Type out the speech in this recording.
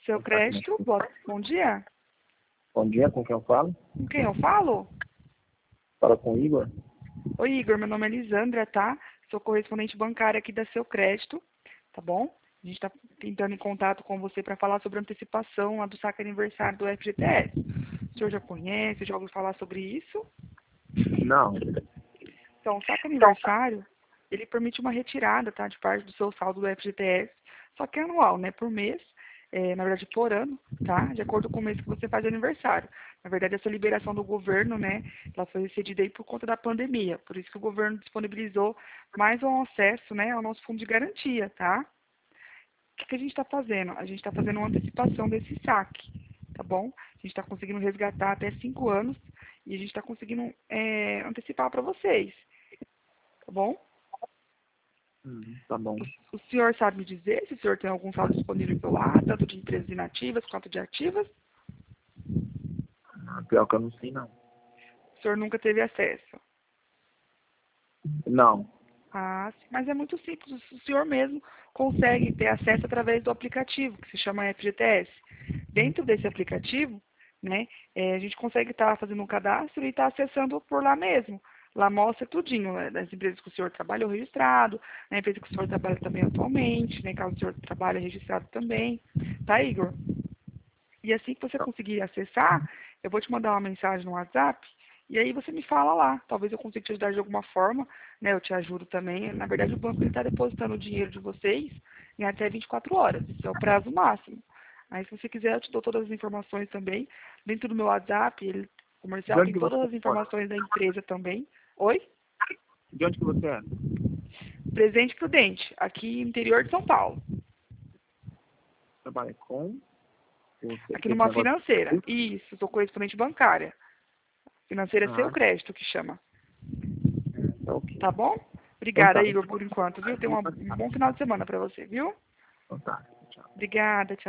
Seu crédito, bom dia. Bom dia, com quem eu falo? Com quem eu falo? Fala com o Igor. Oi, Igor, meu nome é Lisandra, tá? Sou correspondente bancária aqui da Seu Crédito, tá bom? A gente está tentando em contato com você para falar sobre a antecipação lá do saque aniversário do FGTS. O senhor já conhece, já ouviu falar sobre isso? Não. Então, o saque aniversário, ele permite uma retirada, tá, de parte do seu saldo do FGTS, só que é anual, né, por mês, na verdade por ano, tá, de acordo com o mês que você faz aniversário. Na verdade, essa liberação do governo, né, ela foi cedida aí por conta da pandemia, por isso que o governo disponibilizou mais um acesso, né, ao nosso fundo de garantia, tá? O que a gente está fazendo? A gente está fazendo uma antecipação desse saque, tá bom? A gente está conseguindo resgatar até 5 anos e a gente está conseguindo antecipar para vocês, tá bom? Tá bom. O senhor sabe me dizer se o senhor tem algum saldo disponível pelo lá, tanto de empresas inativas quanto de ativas? Pior que eu não sei, não. O senhor nunca teve acesso? Não. Ah, sim, mas é muito simples. O senhor mesmo consegue ter acesso através do aplicativo, que se chama FGTS. Dentro desse aplicativo, né, a gente consegue estar fazendo um cadastro e estar acessando por lá mesmo. Lá mostra tudinho, né, das empresas que o senhor trabalhou registrado, na empresa que o senhor trabalha também atualmente, né, caso o senhor trabalhe registrado também. Tá, Igor? E assim que você conseguir acessar, eu vou te mandar uma mensagem no WhatsApp e aí você me fala lá. Talvez eu consiga te ajudar de alguma forma, né? Eu te ajudo também. Na verdade, o banco está depositando o dinheiro de vocês em até 24 horas. Isso é o prazo máximo. Aí, se você quiser, eu te dou todas as informações também. Dentro do meu WhatsApp, ele De comercial onde tem que você todas as mora? informações da empresa também. Oi? De onde que você é? Presente Prudente, aqui no interior de São Paulo. Trabalha com Aqui esse numa negócio. financeira. Isso, sou correspondente bancária. Financeira Seu Ah, Crédito, que chama. tá ok. Tá bom? Então Obrigada, tá. Igor, por enquanto, viu? Tenha um bom final de semana para você, viu? Então tá. Tchau. Obrigada, tchau.